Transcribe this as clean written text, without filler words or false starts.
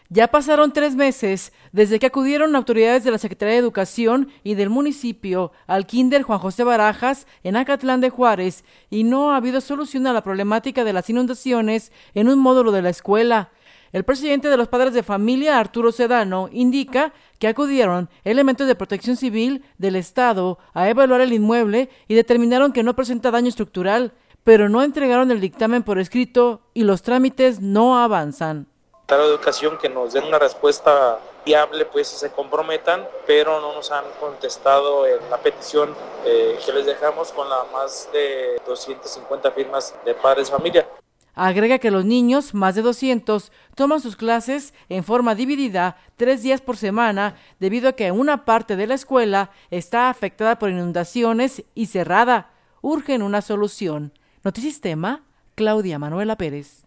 Ya pasaron 3 meses desde que acudieron autoridades de la Secretaría de Educación y del municipio al Kinder Juan José Barajas en Acatlán de Juárez y no ha habido solución a la problemática de las inundaciones en un módulo de la escuela. El presidente de los padres de familia, Arturo Sedano, indica que acudieron elementos de Protección Civil del Estado a evaluar el inmueble y determinaron que no presenta daño estructural, pero no entregaron el dictamen por escrito y los trámites no avanzan. De Educación que nos den una respuesta viable, pues se comprometan, pero no nos han contestado en la petición que les dejamos con las más de 250 firmas de padres de familia. Agrega que los niños, más de 200, toman sus clases en forma dividida 3 días por semana debido a que una parte de la escuela está afectada por inundaciones y cerrada. Urgen una solución. Notisistema, Claudia Manuela Pérez.